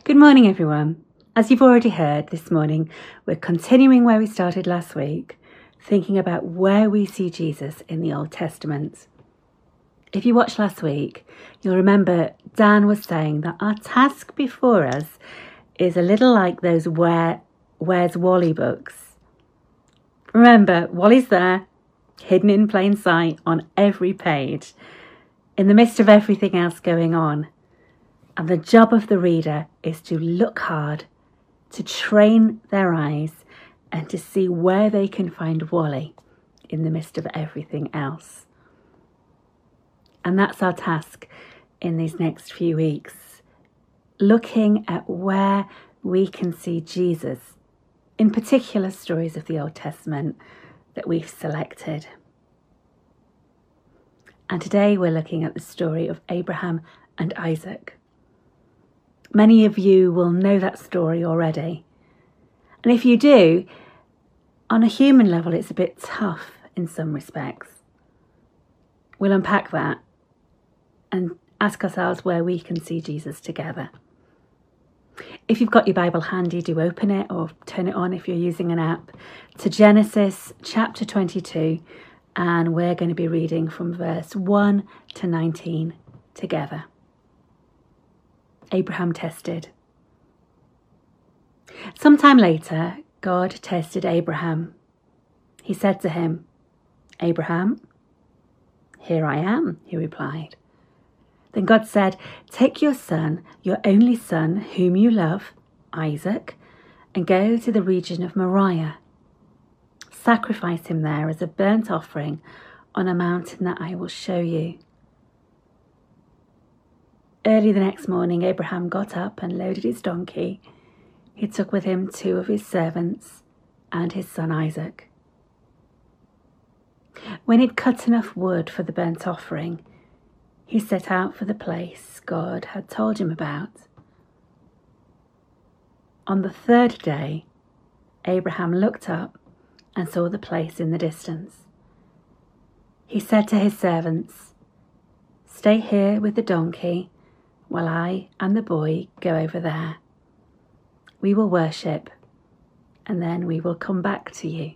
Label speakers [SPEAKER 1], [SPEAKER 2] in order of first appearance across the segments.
[SPEAKER 1] Good morning, everyone. As you've already heard this morning, we're continuing where we started last week, thinking about where we see Jesus in the Old Testament. If you watched last week, you'll remember Dan was saying that our task before us is a little like those Where's Wally books. Remember, Wally's there, hidden in plain sight on every page, in the midst of everything else going on. And the job of the reader is to look hard, to train their eyes, and to see where they can find Wally in the midst of everything else. And that's our task in these next few weeks, looking at where we can see Jesus in particular stories of the Old Testament that we've selected. And today we're looking at the story of Abraham and Isaac. Many of you will know that story already. And if you do, on a human level, it's a bit tough in some respects. We'll unpack that and ask ourselves where we can see Jesus together. If you've got your Bible handy, do open it or turn it on if you're using an app to Genesis chapter 22, and we're going to be reading from verse 1 to 19 together. Abraham tested. Sometime later, God tested Abraham. He said to him, "Abraham?" "Here I am," he replied. Then God said, "Take your son, your only son, whom you love, Isaac, and go to the region of Moriah. Sacrifice him there as a burnt offering on a mountain that I will show you." Early the next morning, Abraham got up and loaded his donkey. He took with him 2 of his servants and his son Isaac. When he'd cut enough wood for the burnt offering, he set out for the place God had told him about. On the 3rd day, Abraham looked up and saw the place in the distance. He said to his servants, "Stay here with the donkey while I and the boy go over there. We will worship, and then we will come back to you."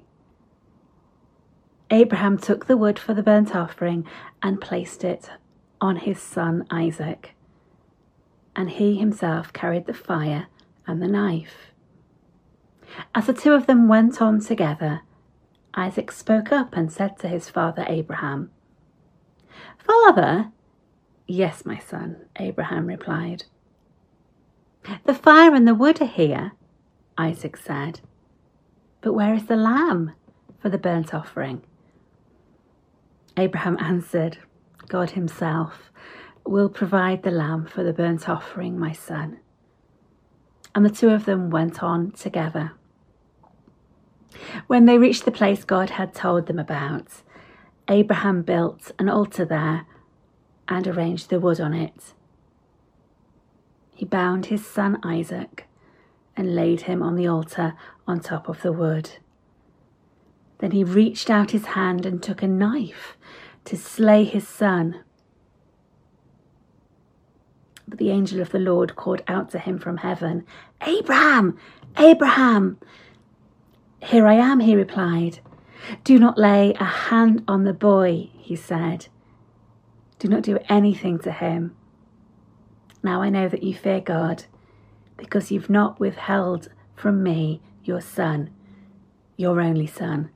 [SPEAKER 1] Abraham took the wood for the burnt offering and placed it on his son Isaac, and he himself carried the fire and the knife. As the 2 of them went on together, Isaac spoke up and said to his father Abraham, "Father?" "Yes, my son," Abraham replied. "The fire and the wood are here," Isaac said. "But where is the lamb for the burnt offering?" Abraham answered, "God himself will provide the lamb for the burnt offering, my son." And the 2 of them went on together. When they reached the place God had told them about, Abraham built an altar there and arranged the wood on it. He bound his son Isaac and laid him on the altar on top of the wood. Then he reached out his hand and took a knife to slay his son. But the angel of the Lord called out to him from heaven, "Abraham! Abraham!" "Here I am," he replied. "Do not lay a hand on the boy," he said. "Do not do anything to him. Now I know that you fear God, because you've not withheld from me your son, your only son."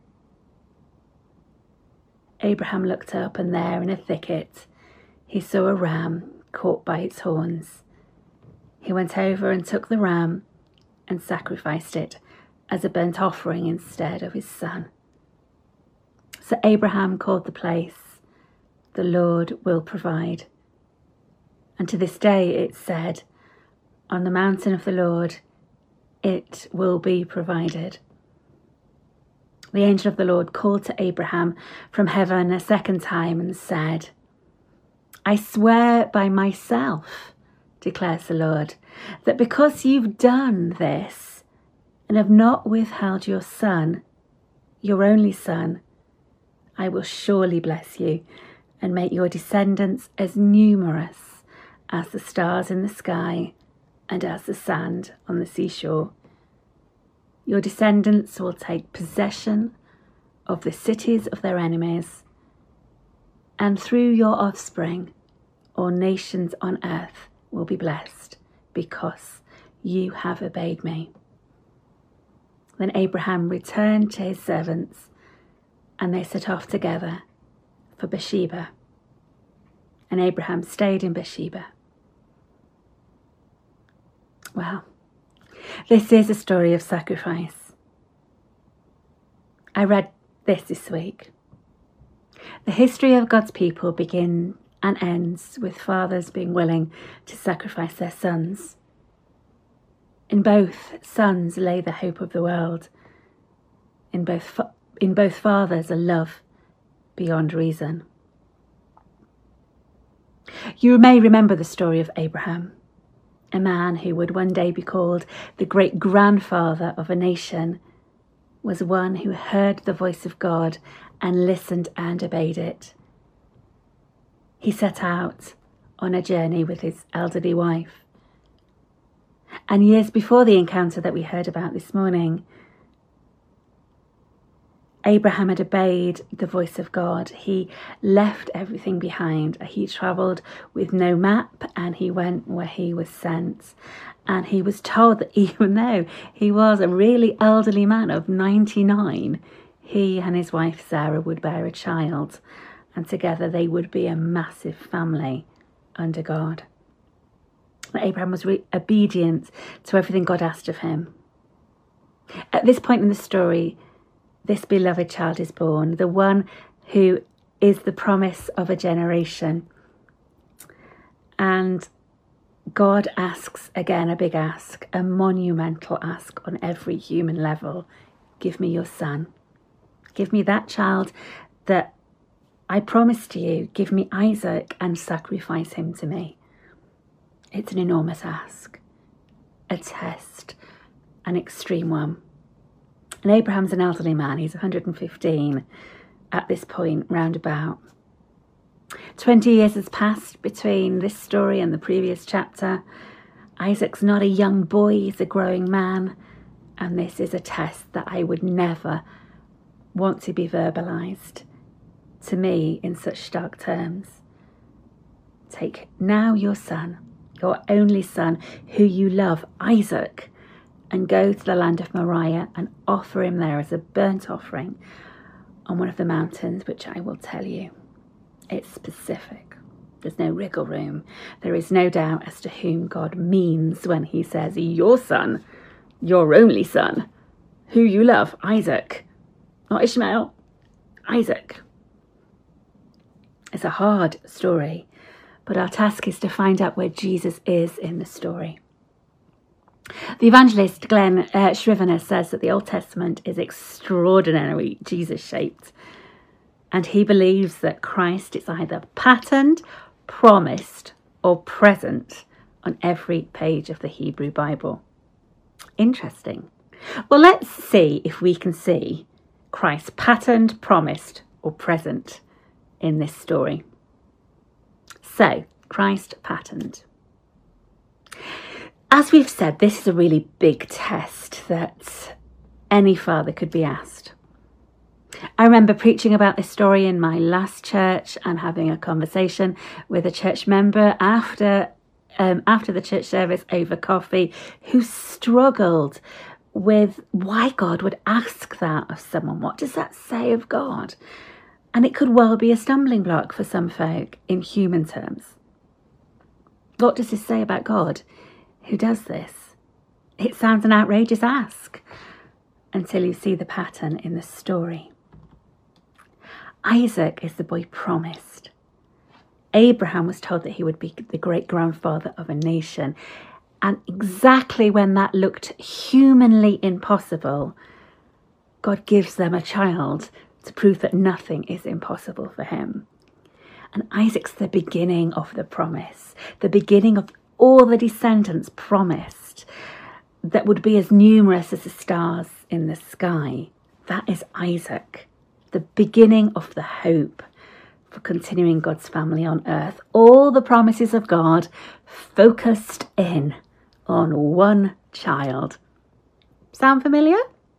[SPEAKER 1] Abraham looked up, and there in a thicket he saw a ram caught by its horns. He went over and took the ram and sacrificed it as a burnt offering instead of his son. So Abraham called the place, "The Lord will provide." And to this day it's said, "On the mountain of the Lord it will be provided." The angel of the Lord called to Abraham from heaven a second time and said, "I swear by myself, declares the Lord, that because you've done this and have not withheld your son, your only son, I will surely bless you and make your descendants as numerous as the stars in the sky and as the sand on the seashore. Your descendants will take possession of the cities of their enemies, and through your offspring, all nations on earth will be blessed, because you have obeyed me." Then Abraham returned to his servants, and they set off together for Beersheba. And Abraham stayed in Beersheba. Wow. This is a story of sacrifice. I read this week. The history of God's people begins and ends with fathers being willing to sacrifice their sons. In both, sons lay the hope of the world. In both fathers, a love beyond reason. You may remember the story of Abraham, a man who would one day be called the great-grandfather of a nation, was one who heard the voice of God and listened and obeyed it. He set out on a journey with his elderly wife. And years before the encounter that we heard about this morning, Abraham had obeyed the voice of God. He left everything behind. He travelled with no map, and he went where he was sent. And he was told that even though he was a really elderly man of 99, he and his wife Sarah would bear a child, and together they would be a massive family under God. Abraham was obedient to everything God asked of him. At this point in the story, this beloved child is born, the one who is the promise of a generation. And God asks again a big ask, a monumental ask on every human level. Give me your son. Give me that child that I promised to you. Give me Isaac and sacrifice him to me. It's an enormous ask, a test, an extreme one. And Abraham's an elderly man. He's 115 at this point, roundabout. 20 years has passed between this story and the previous chapter. Isaac's not a young boy, he's a growing man. And this is a test that I would never want to be verbalised to me in such stark terms. Take now your son, your only son, who you love, Isaac, and go to the land of Moriah and offer him there as a burnt offering on one of the mountains, which I will tell you. It's specific. There's no wriggle room. There is no doubt as to whom God means when he says, your son, your only son, who you love, Isaac. Not Ishmael, Isaac. It's a hard story, but our task is to find out where Jesus is in the story. The evangelist Glenn Scrivener says that the Old Testament is extraordinarily Jesus-shaped, and he believes that Christ is either patterned, promised, or present on every page of the Hebrew Bible. Interesting. Well, let's see if we can see Christ patterned, promised, or present in this story. So, Christ patterned. As we've said, this is a really big test that any father could be asked. I remember preaching about this story in my last church and having a conversation with a church member after the church service over coffee, who struggled with why God would ask that of someone. What does that say of God? And it could well be a stumbling block for some folk in human terms. What does this say about God who does this? It sounds an outrageous ask until you see the pattern in the story. Isaac is the boy promised. Abraham was told that he would be the great-grandfather of a nation. And exactly when that looked humanly impossible, God gives them a child to prove that nothing is impossible for him. And Isaac's the beginning of the promise, the beginning of all the descendants promised that would be as numerous as the stars in the sky. That is Isaac, the beginning of the hope for continuing God's family on earth. All the promises of God focused in on one child. Sound familiar?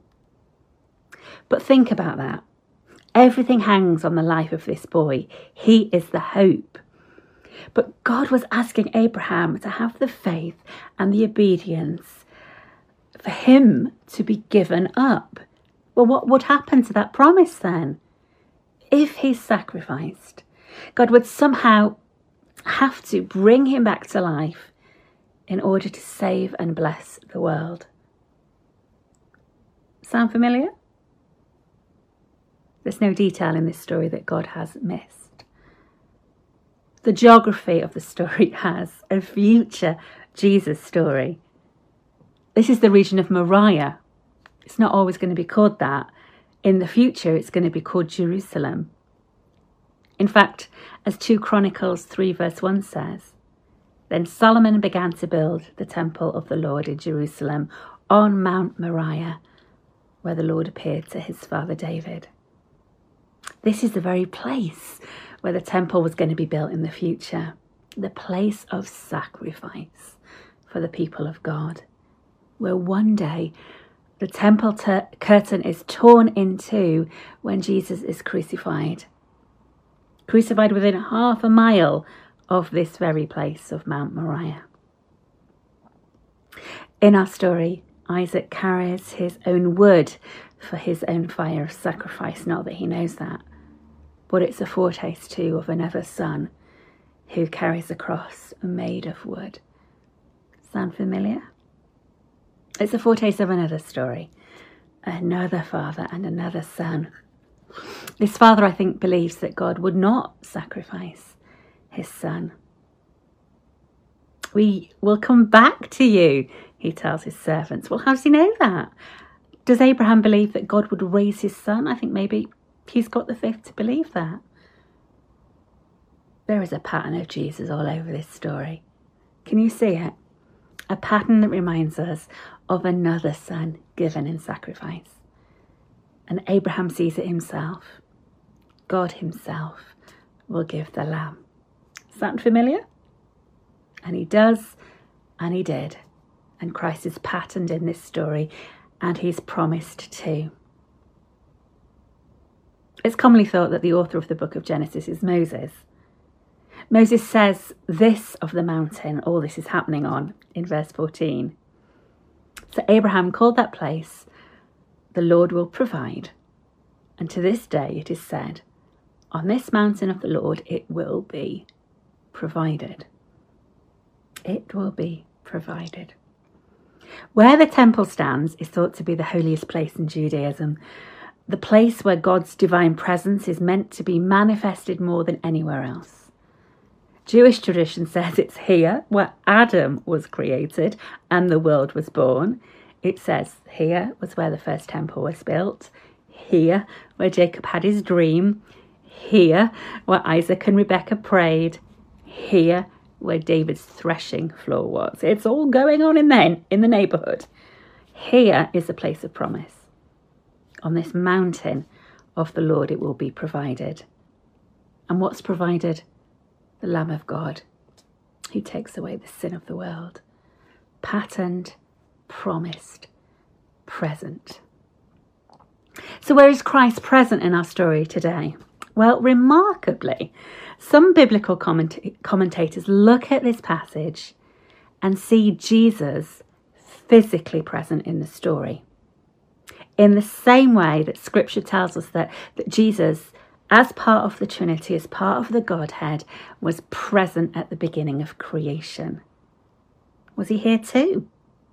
[SPEAKER 1] But think about that. Everything hangs on the life of this boy. He is the hope. But God was asking Abraham to have the faith and the obedience for him to be given up. Well, what would happen to that promise then? If he's sacrificed, God would somehow have to bring him back to life in order to save and bless the world. Sound familiar? There's no detail in this story that God has missed. The geography of the story has a future Jesus story. This is the region of Moriah. It's not always going to be called that. In the future, it's going to be called Jerusalem. In fact, as 2 Chronicles 3 verse 1 says, then Solomon began to build the temple of the Lord in Jerusalem on Mount Moriah, where the Lord appeared to his father David. This is the very place where the temple was going to be built in the future, the place of sacrifice for the people of God, where one day the temple curtain is torn in two when Jesus is crucified within half a mile of this very place of Mount Moriah. In our story, Isaac carries his own wood for his own fire of sacrifice, not that he knows that, but it's a foretaste too of another son who carries a cross made of wood. Sound familiar? It's a foretaste of another story, another father and another son. This father, I think, believes that God would not sacrifice his son. We will come back to you, he tells his servants. Well, how does he know that? Does Abraham believe that God would raise his son? I think maybe he's got the faith to believe that. There is a pattern of Jesus all over this story. Can you see it? A pattern that reminds us of another son given in sacrifice. And Abraham sees it himself. God himself will give the lamb. Sound familiar? And he does, and he did. And Christ is patterned in this story, and he's promised too. It's commonly thought that the author of the book of Genesis is Moses. Moses says this of the mountain all this is happening on in verse 14. So Abraham called that place, the Lord will provide. And to this day it is said, on this mountain of the Lord it will be provided. It will be provided. Where the temple stands is thought to be the holiest place in Judaism, the place where God's divine presence is meant to be manifested more than anywhere else. Jewish tradition says it's here where Adam was created and the world was born. It says here was where the first temple was built, here where Jacob had his dream, here where Isaac and Rebekah prayed, here where David's threshing floor was. It's all going on in the neighbourhood. Here is a place of promise. On this mountain of the Lord it will be provided. And what's provided? The Lamb of God, who takes away the sin of the world. Patterned, promised, present. So where is Christ present in our story today? Well, remarkably, some biblical commentators look at this passage and see Jesus physically present in the story. In the same way that Scripture tells us that Jesus, as part of the Trinity, as part of the Godhead, was present at the beginning of creation. Was he here too?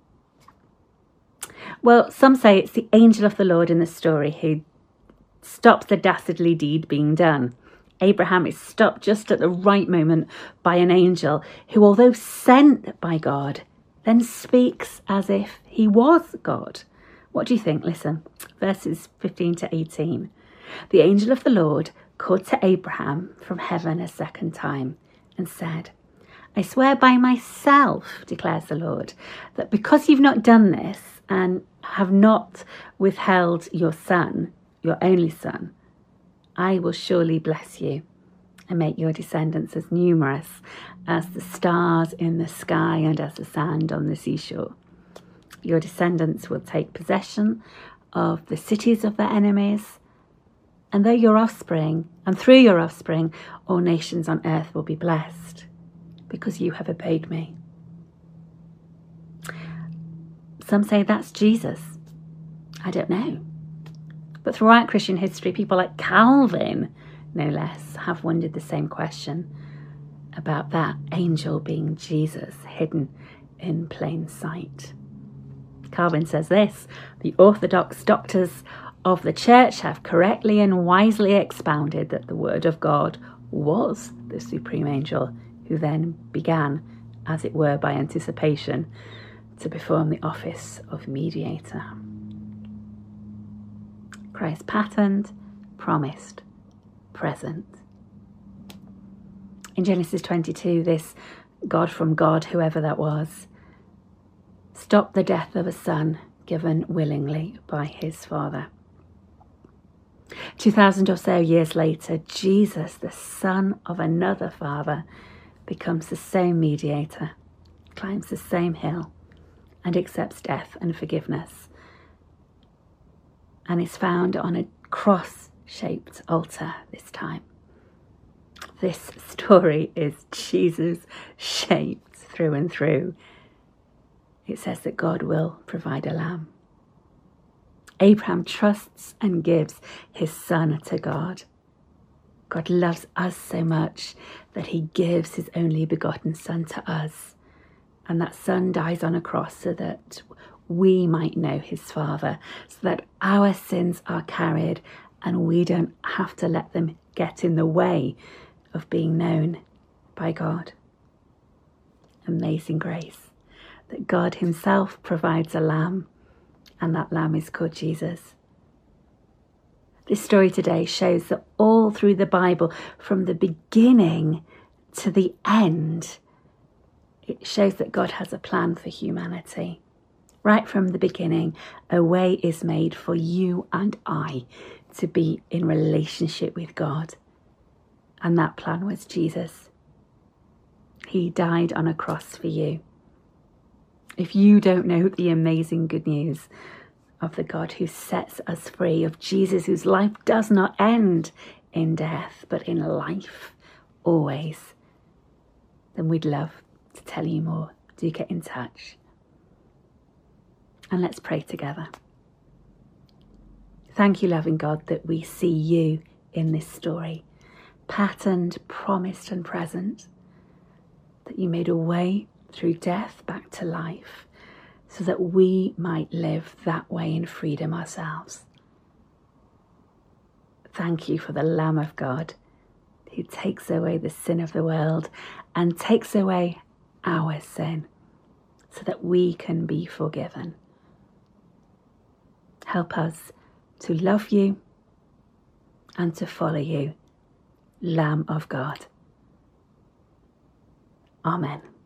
[SPEAKER 1] Well, some say it's the angel of the Lord in the story who stops the dastardly deed being done. Abraham is stopped just at the right moment by an angel who, although sent by God, then speaks as if he was God. What do you think? Listen, verses 15 to 18. The angel of the Lord called to Abraham from heaven a second time and said, I swear by myself, declares the Lord, that because you've not done this and have not withheld your son, your only son, I will surely bless you, and make your descendants as numerous as the stars in the sky and as the sand on the seashore. Your descendants will take possession of the cities of their enemies, and through your offspring, all nations on earth will be blessed, because you have obeyed me. Some say that's Jesus. I don't know. But throughout Christian history, people like Calvin, no less, have wondered the same question about that angel being Jesus, hidden in plain sight. Calvin says this: the orthodox doctors of the church have correctly and wisely expounded that the word of God was the supreme angel, who then began, as it were by anticipation, to perform the office of mediator. Christ patterned, promised, present. In Genesis 22, this God from God, whoever that was, stopped the death of a son given willingly by his father. 2,000 or so years later, Jesus, the son of another father, becomes the same mediator, climbs the same hill, and accepts death and forgiveness, and is found on a cross-shaped altar this time. This story is Jesus shaped through and through. It says that God will provide a lamb. Abraham trusts and gives his son to God. God loves us so much that he gives his only begotten son to us. And that son dies on a cross so that we might know his Father, so that our sins are carried and we don't have to let them get in the way of being known by God. Amazing grace, that God himself provides a lamb, and that lamb is called Jesus. This story today shows that all through the Bible, from the beginning to the end, it shows that God has a plan for humanity. Right from the beginning, a way is made for you and I to be in relationship with God. And that plan was Jesus. He died on a cross for you. If you don't know the amazing good news of the God who sets us free, of Jesus whose life does not end in death, but in life always, then we'd love to tell you more. Do get in touch. And let's pray together. Thank you, loving God, that we see you in this story, patterned, promised and present, that you made a way through death back to life so that we might live that way in freedom ourselves. Thank you for the Lamb of God who takes away the sin of the world and takes away our sin so that we can be forgiven. Help us to love you and to follow you, Lamb of God. Amen.